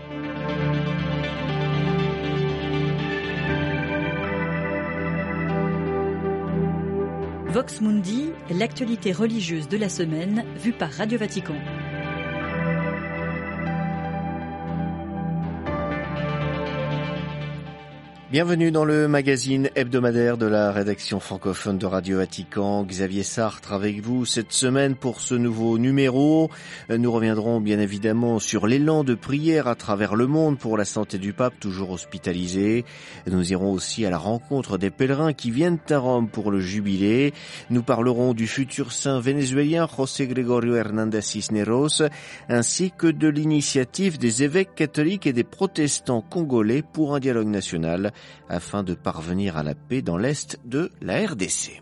Vox Mundi, l'actualité religieuse de la semaine, vue par Radio Vatican. Bienvenue dans le magazine hebdomadaire de la rédaction francophone de Radio Vatican. Xavier Sartre avec vous cette semaine pour ce nouveau numéro. Nous reviendrons bien évidemment sur l'élan de prière à travers le monde pour la santé du pape, toujours hospitalisé. Nous irons aussi à la rencontre des pèlerins qui viennent à Rome pour le jubilé. Nous parlerons du futur saint vénézuélien José Gregorio Hernández Cisneros, ainsi que de l'initiative des évêques catholiques et des protestants congolais pour un dialogue national afin de parvenir à la paix dans l'est de la RDC.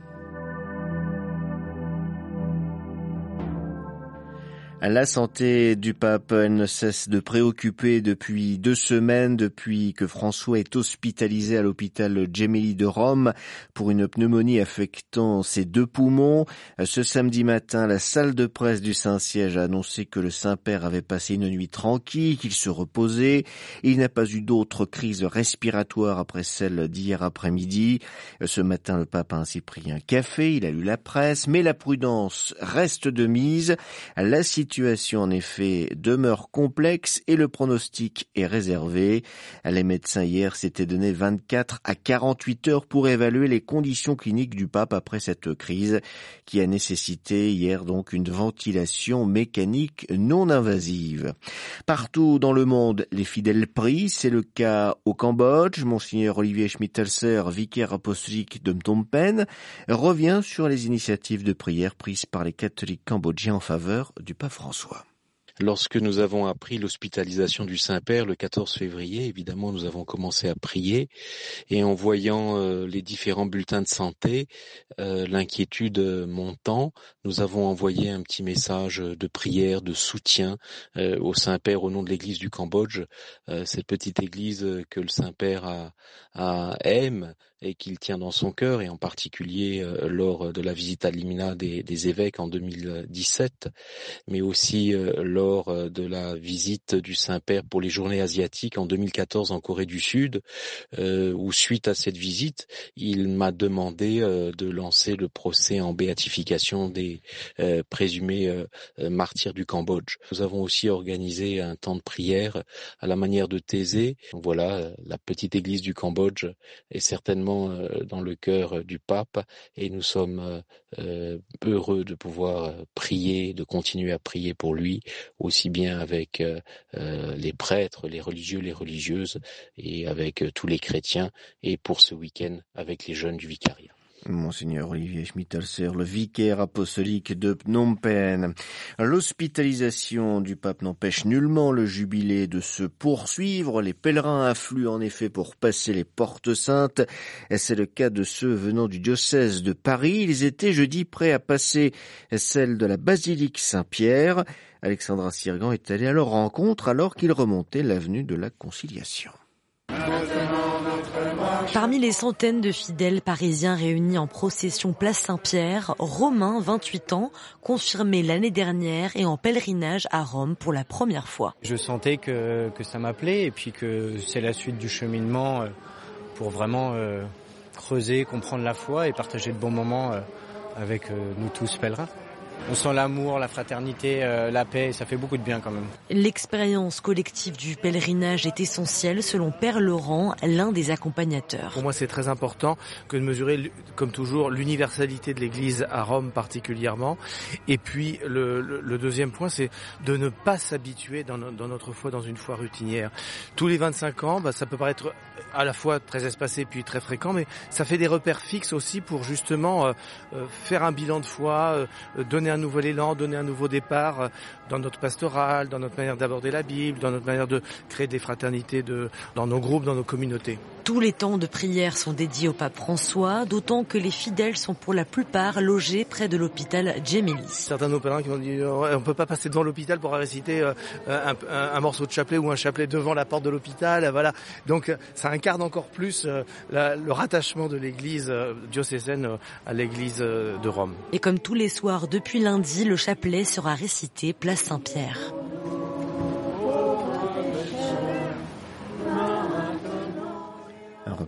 La santé du pape, elle ne cesse de préoccuper depuis 2 semaines, depuis que François est hospitalisé à l'hôpital Gemelli de Rome pour une pneumonie affectant ses 2 poumons. Ce samedi matin, la salle de presse du Saint-Siège a annoncé que le Saint-Père avait passé une nuit tranquille, qu'il se reposait. Il n'a pas eu d'autres crises respiratoires après celle d'hier après-midi. Ce matin, le pape a ainsi pris un café, il a lu la presse, mais la prudence reste de mise. La situation en effet demeure complexe et le pronostic est réservé. Les médecins hier s'étaient donné 24 à 48 heures pour évaluer les conditions cliniques du pape après cette crise qui a nécessité hier donc une ventilation mécanique non invasive. Partout dans le monde, les fidèles prient, c'est le cas au Cambodge. Monseigneur Olivier Schmittelser, vicaire apostolique de Phnom Penh, revient sur les initiatives de prière prises par les catholiques cambodgiens en faveur du pape François. Lorsque nous avons appris l'hospitalisation du Saint-Père le 14 février, évidemment, nous avons commencé à prier et en voyant les différents bulletins de santé, l'inquiétude montant, nous avons envoyé un petit message de prière, de soutien au Saint-Père au nom de l'Église du Cambodge, cette petite Église que le Saint-Père aime et qu'il tient dans son cœur, et en particulier lors de la visite à Limina des évêques en 2017, mais aussi lors de la visite du Saint-Père pour les Journées asiatiques en 2014 en Corée du Sud, où suite à cette visite, il m'a demandé de lancer le procès en béatification des présumés martyrs du Cambodge. Nous avons aussi organisé un temps de prière à la manière de Thésée. Voilà, la petite église du Cambodge est certainement dans le cœur du pape et nous sommes heureux de pouvoir prier, de continuer à prier pour lui, aussi bien avec les prêtres, les religieux, les religieuses et avec tous les chrétiens, et pour ce week-end avec les jeunes du vicariat. Monseigneur Olivier Schmittelser, le vicaire apostolique de Phnom Penh. L'hospitalisation du pape n'empêche nullement le jubilé de se poursuivre. Les pèlerins affluent en effet pour passer les portes saintes. Et c'est le cas de ceux venant du diocèse de Paris. Ils étaient jeudi prêts à passer celle de la basilique Saint-Pierre. Alexandra Sirgan est allée à leur rencontre alors qu'ils remontaient l'avenue de la Conciliation. Parmi les centaines de fidèles parisiens réunis en procession place Saint-Pierre, Romain, 28 ans, confirmé l'année dernière et en pèlerinage à Rome pour la première fois. Je sentais que ça m'appelait et puis que c'est la suite du cheminement pour vraiment creuser, comprendre la foi et partager de bons moments avec nous tous pèlerins. On sent l'amour, la fraternité, la paix, et ça fait beaucoup de bien quand même. L'expérience collective du pèlerinage est essentielle selon Père Laurent, l'un des accompagnateurs. Pour moi, c'est très important que de mesurer, comme toujours, l'universalité de l'Église à Rome particulièrement. Et puis, le deuxième point, c'est de ne pas s'habituer dans notre foi, dans une foi routinière. Tous les 25 ans, ça peut paraître à la fois très espacé puis très fréquent, mais ça fait des repères fixes aussi pour justement faire un bilan de foi, donner un nouvel élan, donner un nouveau départ dans notre pastoral, dans notre manière d'aborder la Bible, dans notre manière de créer des fraternités dans nos groupes, dans nos communautés. Tous les temps de prière sont dédiés au pape François, d'autant que les fidèles sont pour la plupart logés près de l'hôpital Gemelli. Certains de nos pèlerins qui m'ont dit on peut pas passer devant l'hôpital pour réciter un morceau de chapelet ou un chapelet devant la porte de l'hôpital, voilà. Donc ça incarne encore plus le rattachement de l'église diocésaine à l'église de Rome. Et comme tous les soirs depuis lundi, le chapelet sera récité place Saint-Pierre.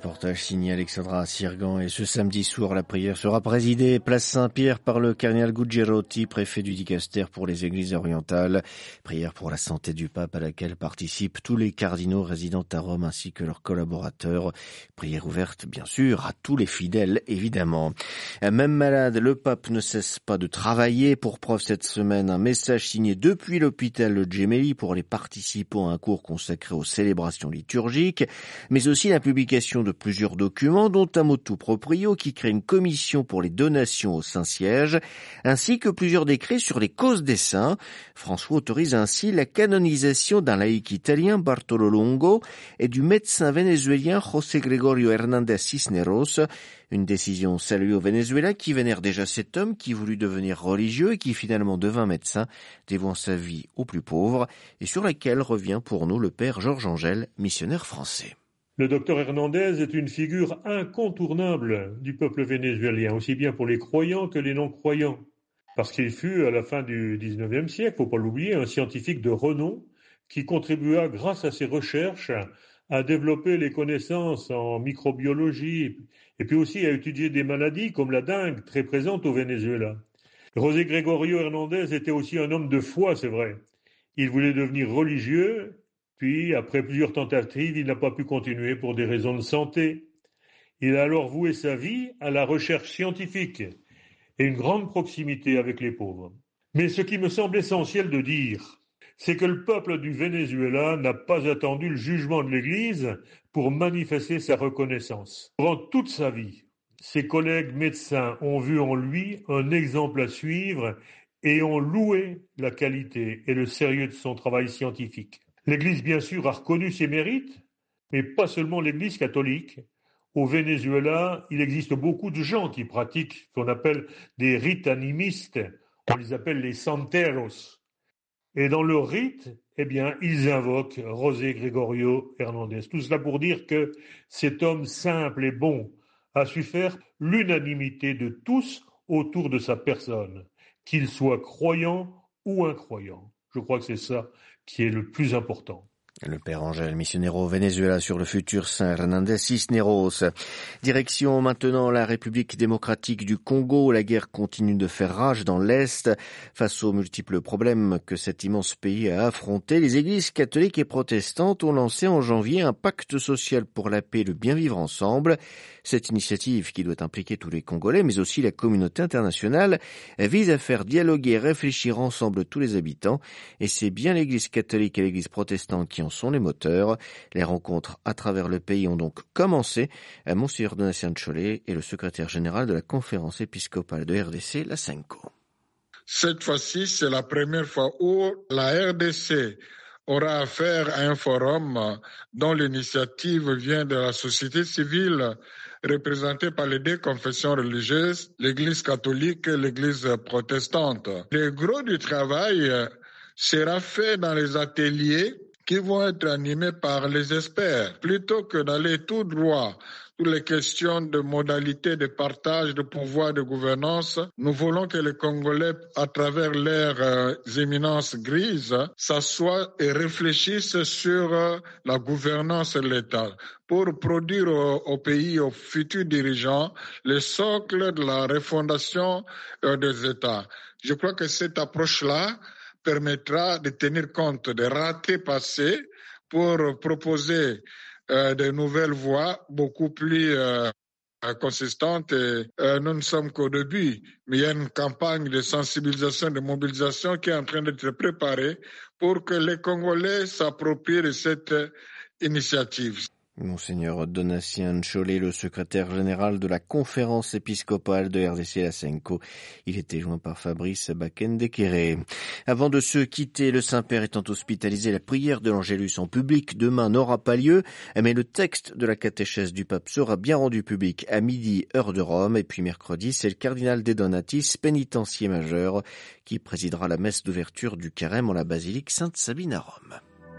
Reportage signé Alexandra Sirgan. Et ce samedi soir, la prière sera présidée place Saint-Pierre par le cardinal Gugerotti, préfet du Dicaster pour les églises orientales. Prière pour la santé du pape à laquelle participent tous les cardinaux résidant à Rome ainsi que leurs collaborateurs. Prière ouverte, bien sûr, à tous les fidèles, évidemment. Même malade, le pape ne cesse pas de travailler. Pour preuve cette semaine, un message signé depuis l'hôpital Gemelli pour les participants à un cours consacré aux célébrations liturgiques, mais aussi la publication de plusieurs documents, dont un motu proprio qui crée une commission pour les donations au Saint-Siège, ainsi que plusieurs décrets sur les causes des saints. François autorise ainsi la canonisation d'un laïc italien, Bartolo Longo, et du médecin vénézuélien José Gregorio Hernández Cisneros. Une décision saluée au Venezuela qui vénère déjà cet homme qui voulut devenir religieux et qui finalement devint médecin, dévouant sa vie aux plus pauvres, et sur laquelle revient pour nous le père Georges Angèle, missionnaire français. Le docteur Hernandez est une figure incontournable du peuple vénézuélien, aussi bien pour les croyants que les non-croyants. Parce qu'il fut, à la fin du XIXe siècle, faut pas l'oublier, un scientifique de renom qui contribua, grâce à ses recherches, à développer les connaissances en microbiologie et puis aussi à étudier des maladies comme la dengue, très présente au Venezuela. José Gregorio Hernandez était aussi un homme de foi, c'est vrai. Il voulait devenir religieux. Puis, après plusieurs tentatives, il n'a pas pu continuer pour des raisons de santé. Il a alors voué sa vie à la recherche scientifique et une grande proximité avec les pauvres. Mais ce qui me semble essentiel de dire, c'est que le peuple du Venezuela n'a pas attendu le jugement de l'Église pour manifester sa reconnaissance. Durant toute sa vie, ses collègues médecins ont vu en lui un exemple à suivre et ont loué la qualité et le sérieux de son travail scientifique. L'Église, bien sûr, a reconnu ses mérites, mais pas seulement l'Église catholique. Au Venezuela, il existe beaucoup de gens qui pratiquent ce qu'on appelle des rites animistes. On les appelle les santeros. Et dans leur rite, ils invoquent José Gregorio Hernandez. Tout cela pour dire que cet homme simple et bon a su faire l'unanimité de tous autour de sa personne, qu'il soit croyant ou incroyant. Je crois que c'est ça qui est le plus important. Le père Angèle, missionnaire au Venezuela sur le futur Saint Hernández Cisneros. Direction maintenant la République démocratique du Congo. La guerre continue de faire rage dans l'Est. Face aux multiples problèmes que cet immense pays a affrontés, les églises catholiques et protestantes ont lancé en janvier un pacte social pour la paix et le bien vivre ensemble. Cette initiative, qui doit impliquer tous les Congolais, mais aussi la communauté internationale, vise à faire dialoguer et réfléchir ensemble tous les habitants. Et c'est bien l'Église catholique et l'Église protestante qui en sont les moteurs. Les rencontres à travers le pays ont donc commencé. Monseigneur Donatien Cholet est le secrétaire général de la conférence épiscopale de RDC, la SENCO. Cette fois-ci, c'est la première fois où la RDC aura affaire à un forum dont l'initiative vient de la société civile représentée par les deux confessions religieuses, l'Église catholique et l'Église protestante. Le gros du travail sera fait dans les ateliers qui vont être animés par les experts. Plutôt que d'aller tout droit sur les questions de modalités de partage de pouvoir de gouvernance, nous voulons que les Congolais, à travers leurs éminences grises, s'assoient et réfléchissent sur la gouvernance de l'État pour produire au pays, aux futurs dirigeants, le socle de la refondation des États. Je crois que cette approche-là permettra de tenir compte des ratés passés pour proposer de nouvelles voies beaucoup plus consistantes. Nous ne sommes qu'au début, mais il y a une campagne de sensibilisation, de mobilisation qui est en train d'être préparée pour que les Congolais s'approprient de cette initiative. Monseigneur Donatien Cholet, le secrétaire général de la conférence épiscopale de RDC la SENCO. Il était joint par Fabrice Bakendekere. Avant de se quitter, le Saint-Père étant hospitalisé, la prière de l'Angélus en public demain n'aura pas lieu, mais le texte de la catéchèse du pape sera bien rendu public à midi, heure de Rome. Et puis mercredi, c'est le cardinal De Donatis, pénitencier majeur, qui présidera la messe d'ouverture du carême en la basilique Sainte-Sabine à Rome.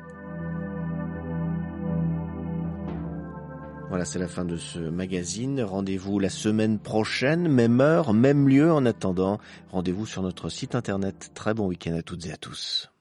Voilà, c'est la fin de ce magazine. Rendez-vous la semaine prochaine, même heure, même lieu. En attendant, rendez-vous sur notre site internet. Très bon week-end à toutes et à tous.